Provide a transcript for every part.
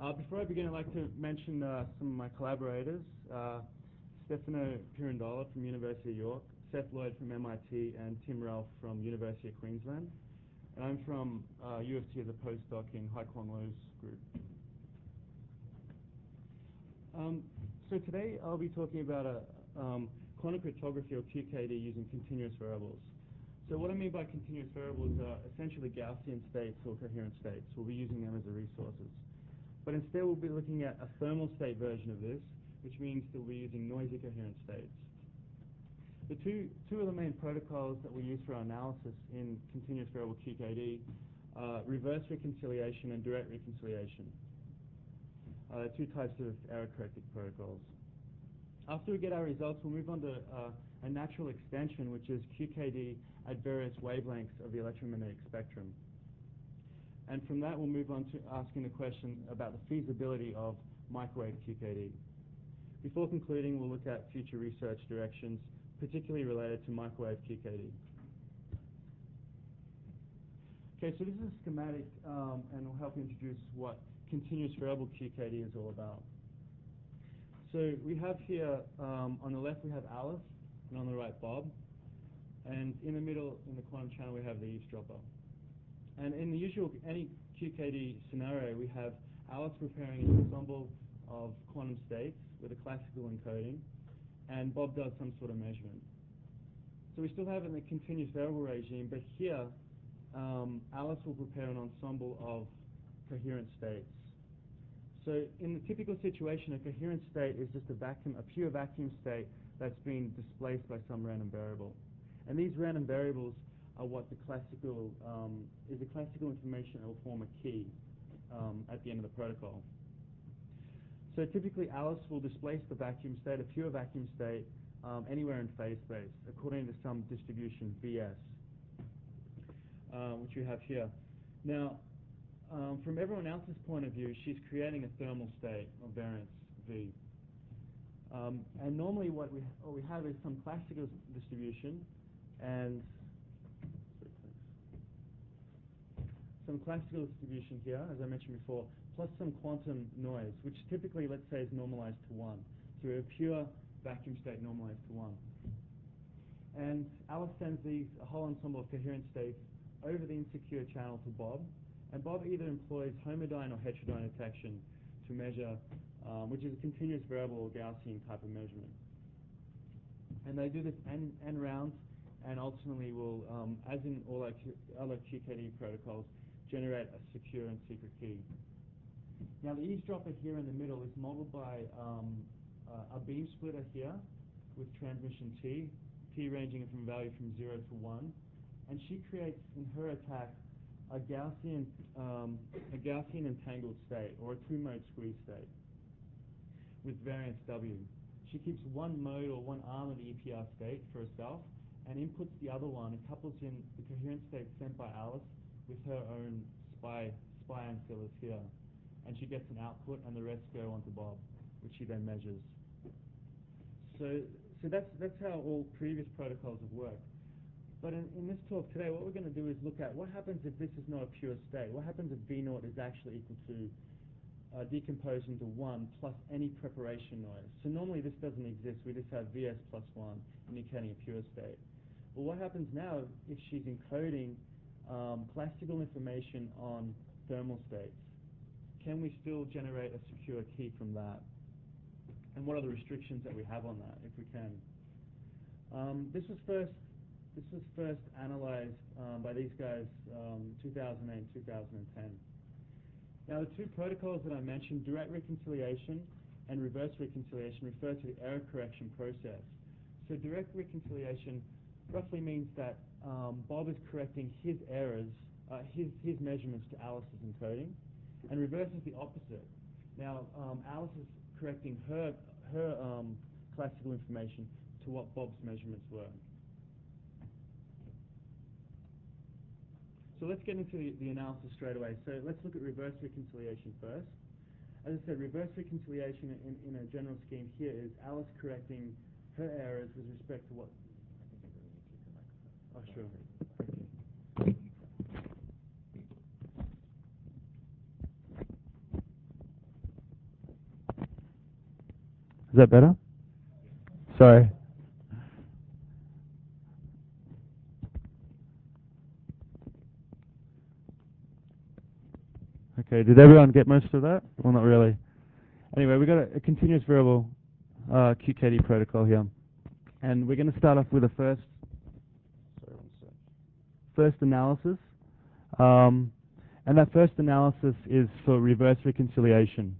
Before I begin, I'd like to mention some of my collaborators, Stefano Pirandola from University of York, Seth Lloyd from MIT, and Tim Ralph from University of Queensland. And I'm from U of T as a postdoc in Hai-Kwon Lo's group. So today I'll be talking about quantum cryptography, or QKD, using continuous variables. So what I mean by continuous variables are essentially Gaussian states or coherent states. We'll be using them as the resources. But instead we'll be looking at a thermal state version of this, which means that we're using noisy coherent states. The two of the main protocols that we use for our analysis in continuous variable QKD are reverse reconciliation and direct reconciliation. Two types of error-corrected protocols. After we get our results, we'll move on to a natural extension, which is QKD at various wavelengths of the electromagnetic spectrum. And from that, we'll move on to asking the question about the feasibility of microwave QKD. Before concluding, we'll look at future research directions, particularly related to microwave QKD. Okay, so this is a schematic, and will help introduce what continuous variable QKD is all about. So we have here, on the left we have Alice, and on the right Bob, and in the middle, in the quantum channel, we have the eavesdropper. And in the usual, any QKD scenario, we have Alice preparing an ensemble of quantum states with a classical encoding, and Bob does some sort of measurement. So we still have it in the continuous variable regime, but here, Alice will prepare an ensemble of coherent states. So in the typical situation, a coherent state is just a pure vacuum state that's been displaced by some random variable. And these random variables are what is the classical information that will form a key at the end of the protocol. So typically Alice will displace the vacuum state, a pure vacuum state, anywhere in phase space, according to some distribution Vs, which we have here. Now, from everyone else's point of view, she's creating a thermal state of variance V. And normally what we have is some classical distribution and some classical distribution here, as I mentioned before, plus some quantum noise, which typically, let's say, is normalized to 1. So we have a pure vacuum state normalized to 1. And Alice sends a whole ensemble of coherent states over the insecure channel to Bob, and Bob either employs homodyne or heterodyne detection to measure, which is a continuous variable or Gaussian type of measurement. And they do this n rounds, and ultimately will, as in all other QKD protocols, generate a secure and secret key. Now the eavesdropper here in the middle is modeled by a beam splitter here with transmission T ranging from value from 0 to 1, and she creates in her attack a Gaussian entangled state, or a two-mode squeeze state with variance W. She keeps one mode or one arm of the EPR state for herself and inputs the other one and couples in the coherent state sent by Alice with her own spy ancillars here. And she gets an output, and the rest go on to Bob, which she then measures. So that's how all previous protocols have worked. But in this talk today, what we're going to do is look at what happens if this is not a pure state. What happens if V0 is actually equal to decomposed into 1 plus any preparation noise. So normally this doesn't exist. We just have Vs plus 1 indicating a pure state. Well, what happens now if she's encoding classical information on thermal states? Can we still generate a secure key from that? And what are the restrictions that we have on that, if we can? This was first analyzed by these guys 2008 and 2010. Now, the two protocols that I mentioned, direct reconciliation and reverse reconciliation, refer to the error correction process. So direct reconciliation roughly means that Bob is correcting his errors, his measurements to Alice's encoding, and reverse is the opposite. Now, Alice is correcting her classical information to what Bob's measurements were. So let's get into the analysis straight away. So let's look at reverse reconciliation first. As I said, reverse reconciliation in a general scheme here is Alice correcting her errors with respect to what... I think I really need to use the microphone. Oh, sure. Is that better? Sorry. Okay, did everyone get most of that? Well, not really. Anyway, we've got a continuous variable QKD protocol here. And we're going to start off with a first analysis. And that first analysis is for reverse reconciliation.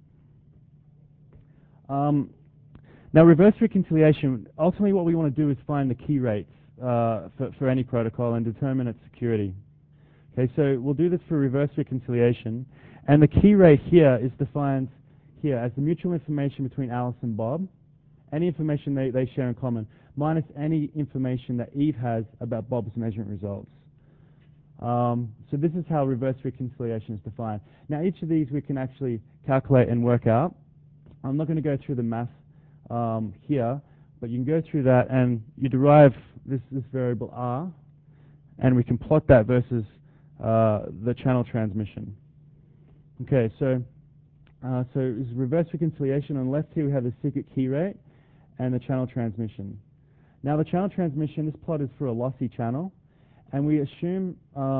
Now, reverse reconciliation, ultimately what we want to do is find the key rates for any protocol and determine its security. Okay, so we'll do this for reverse reconciliation. And the key rate here is defined here as the mutual information between Alice and Bob, any information they share in common, minus any information that Eve has about Bob's measurement results. So this is how reverse reconciliation is defined. Now, each of these we can actually calculate and work out. I'm not going to go through the math here, but you can go through that and you derive this variable R, and we can plot that versus the channel transmission. Okay, so it's reverse reconciliation. On the left here we have the secret key rate and the channel transmission. Now the channel transmission, this plot is for a lossy channel, and we assume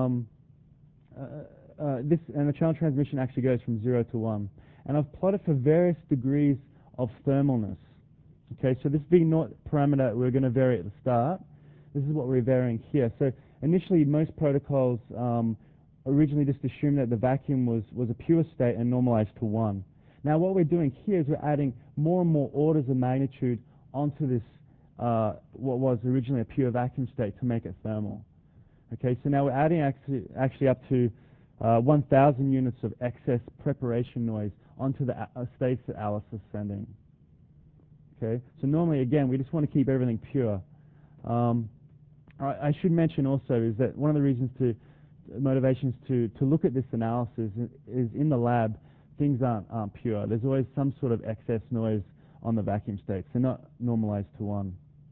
this, and the channel transmission actually goes from 0 to 1. And I've plotted for various degrees of thermalness. Okay, so this V0 parameter we're going to vary at the start. This is what we're varying here. So initially most protocols originally just assumed that the vacuum was a pure state and normalized to 1. Now what we're doing here is we're adding more and more orders of magnitude onto this what was originally a pure vacuum state to make it thermal. Okay, so now we're adding actually up to 1,000 units of excess preparation noise onto the states that Alice is sending. Okay, so normally again we just want to keep everything pure. I should mention also is that one of the motivations to look at this analysis is in the lab things aren't pure. There's always some sort of excess noise on the vacuum states. They're not normalized to 1.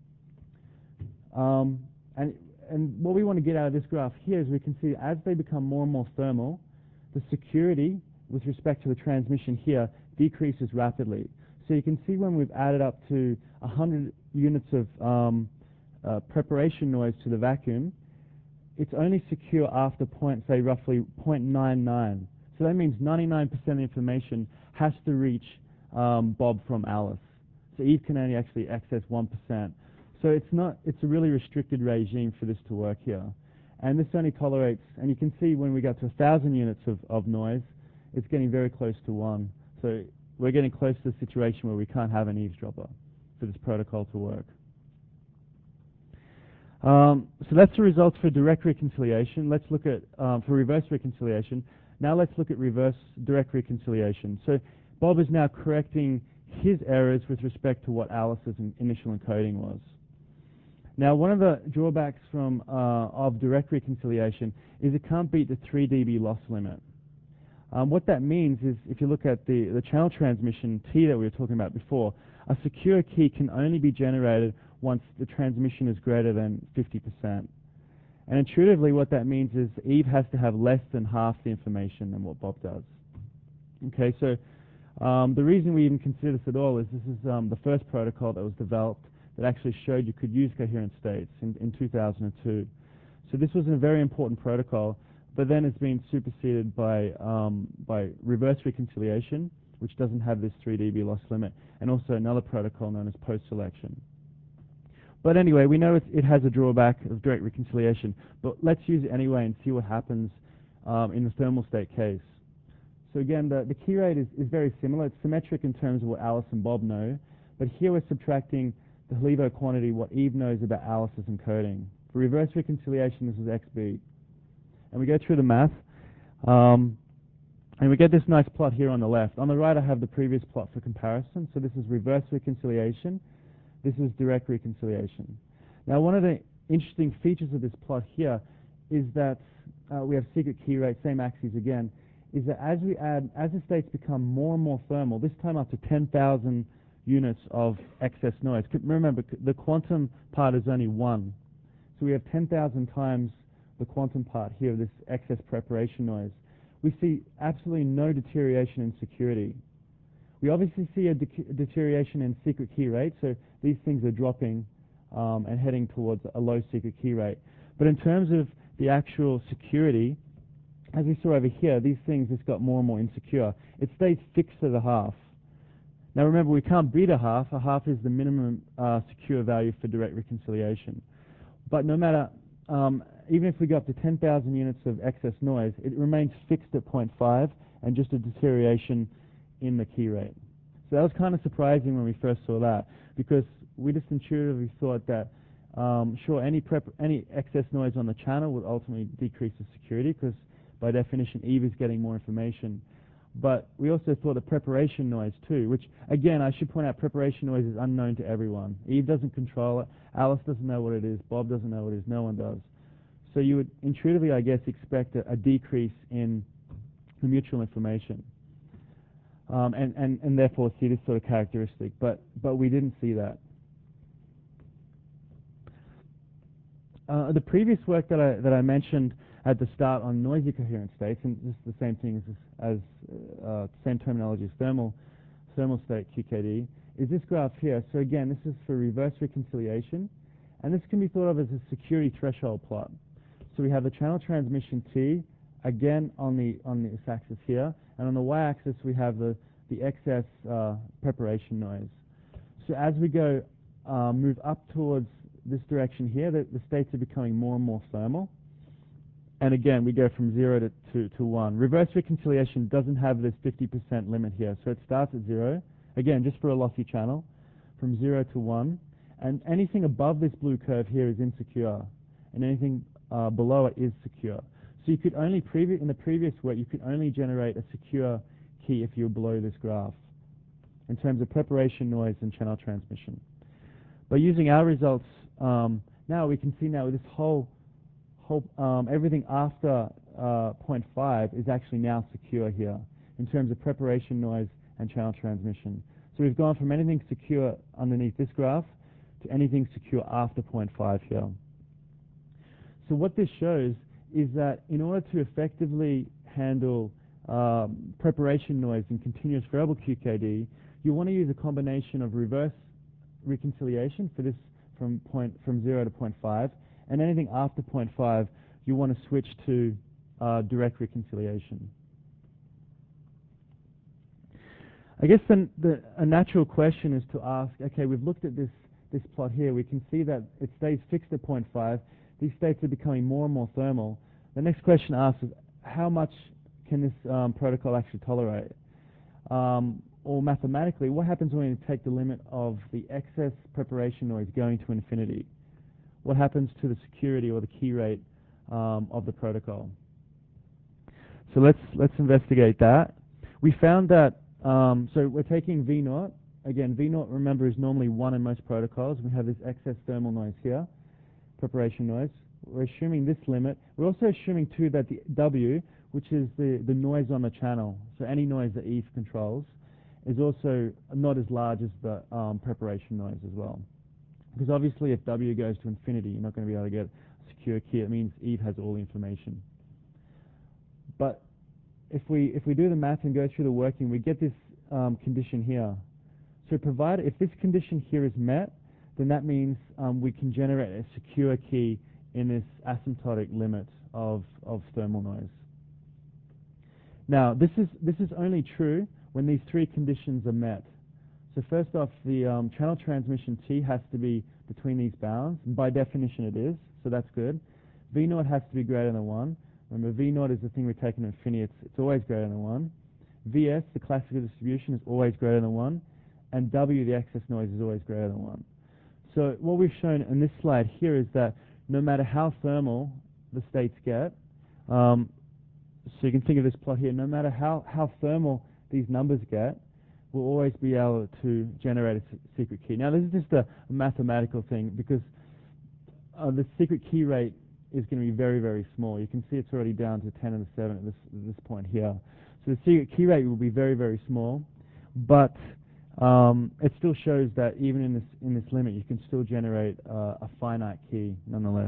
And what we want to get out of this graph here is we can see as they become more and more thermal, the security with respect to the transmission here decreases rapidly. So you can see when we've added up to 100 units of preparation noise to the vacuum, it's only secure after say roughly 0.99. So that means 99% of the information has to reach Bob from Alice. So Eve can only actually access 1%. So it's a really restricted regime for this to work here. And this only tolerates, and you can see when we get to 1,000 units of noise, it's getting very close to 1. So we're getting close to the situation where we can't have an eavesdropper for this protocol to work. So that's the results for direct reconciliation. Let's look at, for reverse reconciliation. Now let's look at reverse direct reconciliation. So Bob is now correcting his errors with respect to what Alice's initial encoding was. Now, one of the drawbacks of direct reconciliation is it can't beat the 3 dB loss limit. What that means is, if you look at the channel transmission T that we were talking about before, a secure key can only be generated once the transmission is greater than 50%. And intuitively, what that means is Eve has to have less than half the information than what Bob does. Okay, so the reason we even consider this at all is this is the first protocol that was developed that actually showed you could use coherent states in 2002. So this was a very important protocol, but then it's been superseded by reverse reconciliation, which doesn't have this 3 dB loss limit, and also another protocol known as post-selection. But anyway, we know it has a drawback of direct reconciliation, but let's use it anyway and see what happens in the thermal state case. So again, the key rate is very similar. It's symmetric in terms of what Alice and Bob know, but here we're subtracting the Halivo quantity, what Eve knows about Alice's encoding. For reverse reconciliation, this is XB. And we go through the math, and we get this nice plot here on the left. On the right, I have the previous plot for comparison. So this is reverse reconciliation. This is direct reconciliation. Now, one of the interesting features of this plot here is that we have secret key rate, same axes again, is that as the states become more and more thermal, this time up to 10,000 units of excess noise. Remember, the quantum part is only 1. So we have 10,000 times the quantum part here of this excess preparation noise. We see absolutely no deterioration in security. We obviously see a deterioration in secret key rate, so these things are dropping and heading towards a low secret key rate. But in terms of the actual security, as we saw over here, these things just got more and more insecure. It stays fixed at a half. Now remember, we can't beat a half. A half is the minimum secure value for direct reconciliation. But no matter, even if we go up to 10,000 units of excess noise, it remains fixed at 0.5 and just a deterioration in the key rate. So that was kind of surprising when we first saw that, because we just intuitively thought that, sure, any excess noise on the channel would ultimately decrease the security, because by definition, Eve is getting more information. But we also thought the preparation noise too, which, again, I should point out, preparation noise is unknown to everyone. Eve doesn't control it. Alice doesn't know what it is. Bob doesn't know what it is. No one does. So you would intuitively, I guess, expect a decrease in the mutual information, and therefore see this sort of characteristic. But we didn't see that. The previous work that I mentioned at the start on noisy coherent states, and this is the same thing as same terminology as thermal state QKD, is this graph here. So again, this is for reverse reconciliation, and this can be thought of as a security threshold plot. So we have the channel transmission T, again on the x-axis here, and on the y-axis we have the excess preparation noise. So as we go move up towards this direction here, the states are becoming more and more thermal. And again, we go from 0 to 1. Reverse reconciliation doesn't have this 50% limit here. So it starts at 0, again, just for a lossy channel, from 0 to 1. And anything above this blue curve here is insecure, and anything below it is secure. So you could only, in the previous work, you could only generate a secure key if you're below this graph, in terms of preparation noise and channel transmission. But using our results, now we can see now this whole everything after 0.5 is actually now secure here in terms of preparation noise and channel transmission. So we've gone from anything secure underneath this graph to anything secure after 0.5 here. So what this shows is that in order to effectively handle preparation noise in continuous variable QKD, you want to use a combination of reverse reconciliation for this from 0 to 0.5, and anything after 0.5, you want to switch to direct reconciliation. I guess then a natural question is to ask, okay, we've looked at this plot here. We can see that it stays fixed at 0.5. These states are becoming more and more thermal. The next question asks is, how much can this protocol actually tolerate? Or mathematically, what happens when you take the limit of the excess preparation noise going to infinity? What happens to the security or the key rate of the protocol? So let's investigate that. We found that, so we're taking V0. Again, V0, remember, is normally 1 in most protocols. We have this excess thermal noise here, preparation noise. We're assuming this limit. We're also assuming, too, that the W, which is the noise on the channel, so any noise that Eve controls, is also not as large as the preparation noise as well. Because obviously if W goes to infinity, you're not going to be able to get a secure key. It means Eve has all the information. But if we do the math and go through the working, we get this condition here. So provided if this condition here is met, then that means we can generate a secure key in this asymptotic limit of thermal noise. Now, this is only true when these 3 conditions are met. So first off, the channel transmission T has to be between these bounds, and by definition it is, so that's good. V0 has to be greater than 1. Remember, V0 is the thing we're taking to infinity. It's always greater than 1. Vs, the classical distribution, is always greater than 1. And W, the excess noise, is always greater than 1. So what we've shown in this slide here is that no matter how thermal the states get, so you can think of this plot here, no matter how thermal these numbers get, we'll always be able to generate a secret key. Now, this is just a mathematical thing, because the secret key rate is going to be very, very small. You can see it's already down to 10 to the 7 at this point here. So the secret key rate will be very, very small, but it still shows that even in this limit, you can still generate a finite key nonetheless.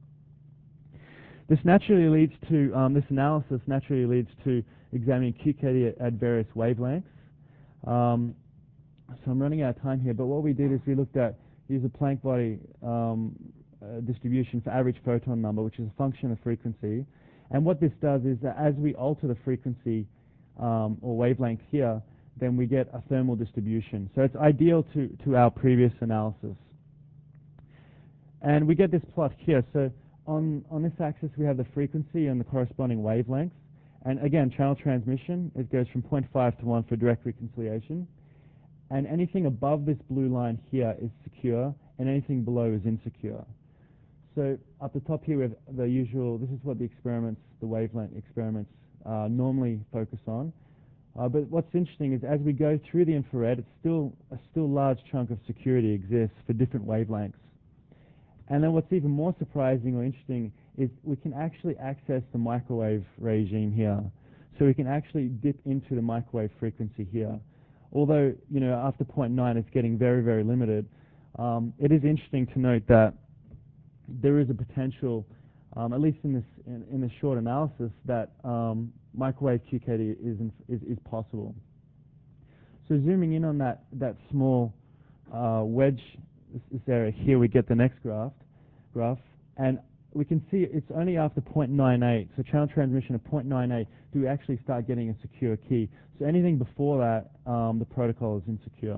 This naturally leads to this analysis naturally leads to examining QKD at various wavelengths. So I'm running out of time here, but what we did is we looked at, use a Planck body distribution for average photon number, which is a function of frequency. And what this does is that as we alter the frequency or wavelength here, then we get a thermal distribution. So it's ideal to our previous analysis. And we get this plot here. So on this axis, we have the frequency and the corresponding wavelengths. And again, channel transmission, it goes from 0.5 to 1 for direct reconciliation. And anything above this blue line here is secure, and anything below is insecure. So up the top here we have the usual, this is what the experiments, the wavelength experiments normally focus on. But what's interesting is as we go through the infrared, it's still a large chunk of security exists for different wavelengths. And then what's even more surprising or interesting is we can actually access the microwave regime here. So we can actually dip into the microwave frequency here. Although, you know, after 0.9 it's getting very, very limited, it is interesting to note that there is a potential, at least in this short analysis, that microwave QKD is possible. So zooming in on that small wedge, this area here, we get the next graph, and we can see it's only after 0.98, so channel transmission of 0.98, do we actually start getting a secure key. So anything before that, the protocol is insecure.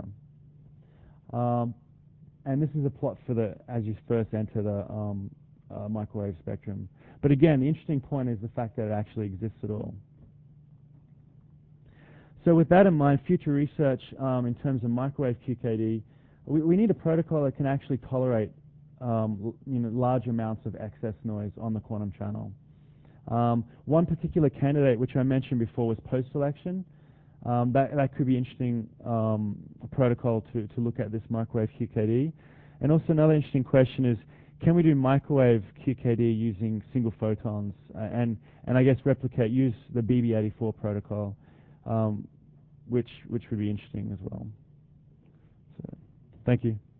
And this is a plot for as you first enter the microwave spectrum. But again, the interesting point is the fact that it actually exists at all. So with that in mind, future research in terms of microwave QKD, we need a protocol that can actually tolerate large amounts of excess noise on the quantum channel. One particular candidate, which I mentioned before, was post-selection. That could be interesting protocol to look at this microwave QKD. And also another interesting question is, can we do microwave QKD using single photons and I guess use the BB84 protocol, which would be interesting as well. So, thank you.